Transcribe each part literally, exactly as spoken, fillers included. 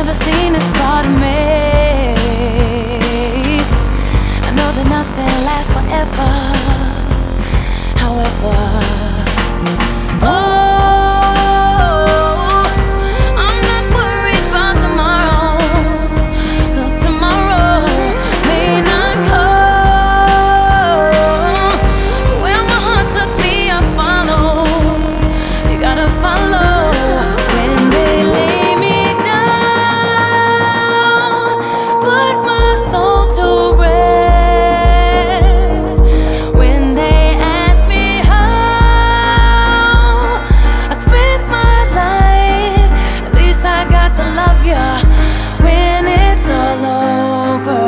never seen this part of me. I know that nothing lasts forever. However, oh, I'm not worried about tomorrow, 'cause tomorrow may not come. Where my heart took me, I follow. You gotta follow. When they lay me down, put my soul to rest. When they ask me how I spent my life, at least I got to love ya. When it's all over,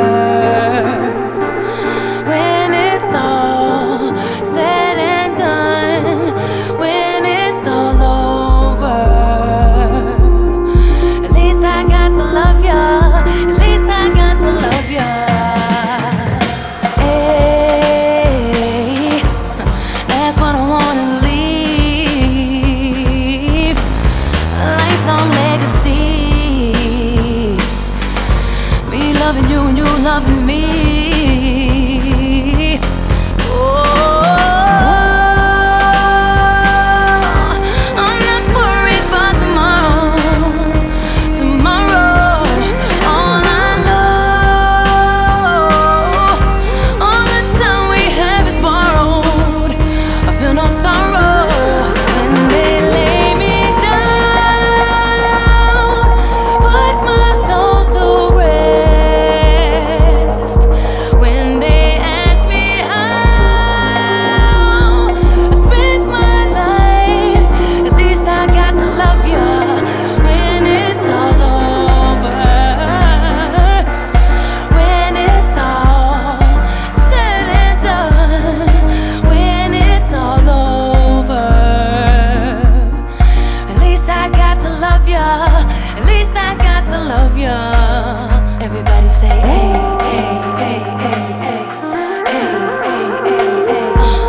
when it's all said and done, when it's all over, at least I got to love ya. At least I got to love ya. Hey, that's what I wanna leave, a lifelong legacy. Me loving you and you loving me. Oh, I'm not worried about tomorrow. Tomorrow, all I know, all the time we have is borrowed. I feel no sorrow when they lay me down, put my soul to rest. When they ask me how I spent my life, at least I got to love ya. When it's all over, when it's all said and done, when it's all over, at least I got to love ya. At least I got to love ya. Everybody say, hey, hey, hey, hey, hey, hey, hey, hey, hey.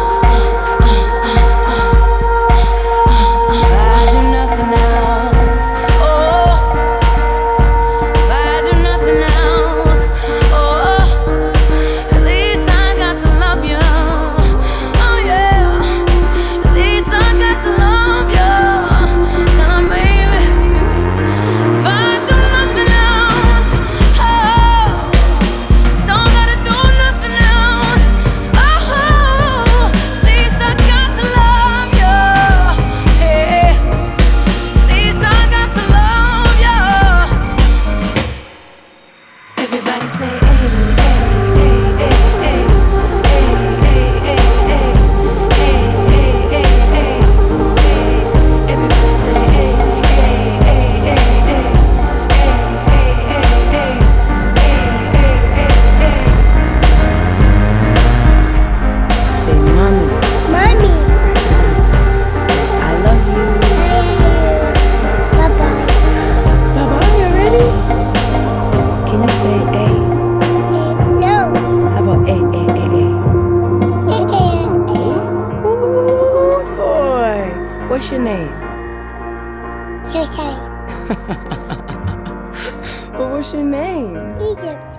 If I do nothing else, oh, if I do nothing else, oh, at least I got to love ya. Oh yeah, at least I got to love ya. Tell 'em, baby, if I do nothing else, oh, don't gotta do nothing else. Oh, at least I got to love ya. Hey, at least I got to love ya. Everybody say, hey, hey, hey, hey, hey, hey, hey, hey, hey, hey, hey, hey, hey. Everybody say, hey, hey, hey, hey, hey, hey, hey, hey, hey, hey, hey, hey. Say, mommy, Mommy, say, I love you. bye-bye. Baba, you ready? Can you say A? No. How about A, A, A, A? Eh, eh, eh. Ooh, boy. What's your name? Showtime. Well, what's your name? Egypt.